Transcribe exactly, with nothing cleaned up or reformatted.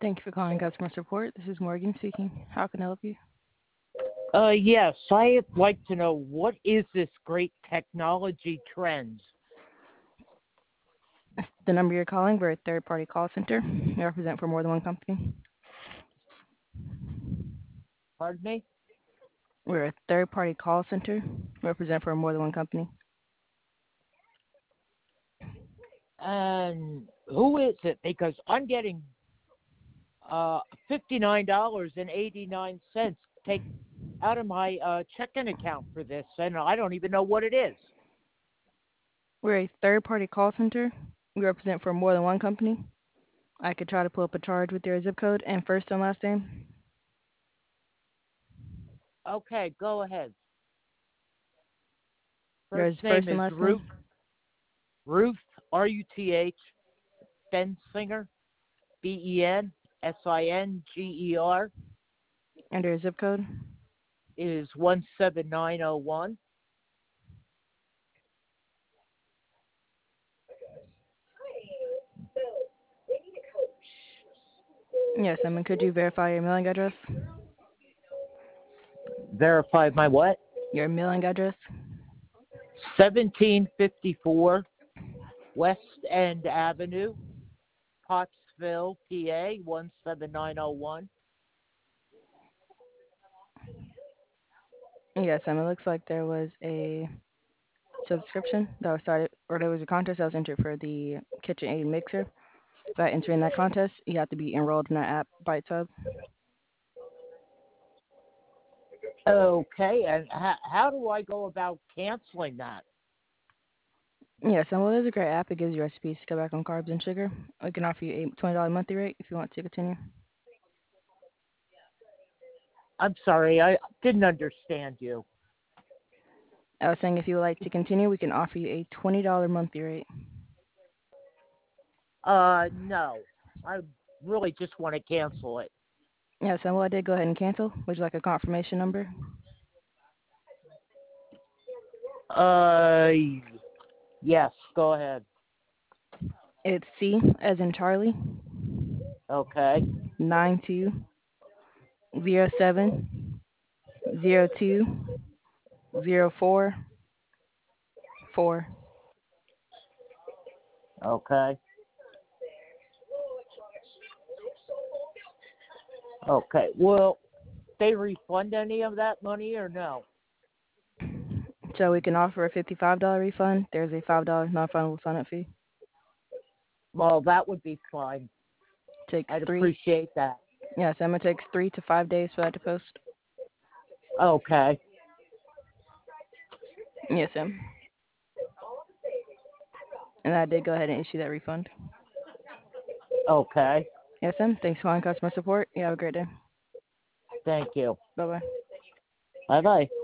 Thank you for calling customer support. This is Morgan speaking. How can I help you? Uh, yes, I'd like to know what is this great technology trend? The number you're calling, we're a third-party call center. We represent for more than one company. Pardon me? We're a third-party call center. We represent for more than one company. And who is it? Because I'm getting uh fifty-nine dollars and eighty-nine cents take out of my uh, checking account for this, and I don't even know what it is. We're a third-party call center. We represent for more than one company. I could try to pull up a charge with your zip code and first and last name. Okay, go ahead. Your First first name and is last Ruth, name. Ruth, R U T H, Bensinger, B E N S I N G E R, And your zip code. is one seven nine zero one. Yes, I mean, could you verify your mailing address? Verify my what? Your mailing address. seventeen fifty-four West End Avenue, Pottsville, P A, one seven nine zero one. Yes, I mean, it looks like there was a subscription that was started, or there was a contest that was entered for the KitchenAid mixer. By entering that contest, you have to be enrolled in that app, ByteHub. Okay, and how, how do I go about canceling that? Yes, and well, there's a great app. It gives you recipes to cut back on carbs and sugar. We can offer you a twenty dollars monthly rate if you want to continue. I'm sorry, I didn't understand you. I was saying if you would like to continue, we can offer you a twenty dollars monthly rate. Uh, no, I really just want to cancel it. Yes, and well, I did go ahead and cancel. Would you like a confirmation number? Uh, yes, go ahead. It's C as in Charlie, Okay, nine two zero seven zero two zero four four. okay, okay. Will they refund any of that money or no? So we can offer a fifty-five dollars refund. There's a five dollars non-refundable sign-up fee. Well, that would be fine. Takes I'd three. appreciate that. Yes, Emma takes three to five days for that to post. Okay, Yes, Em. And I did go ahead and issue that refund. okay. Yes, Em. Thanks for calling customer support. You have a great day. Thank you. Bye bye. Bye bye.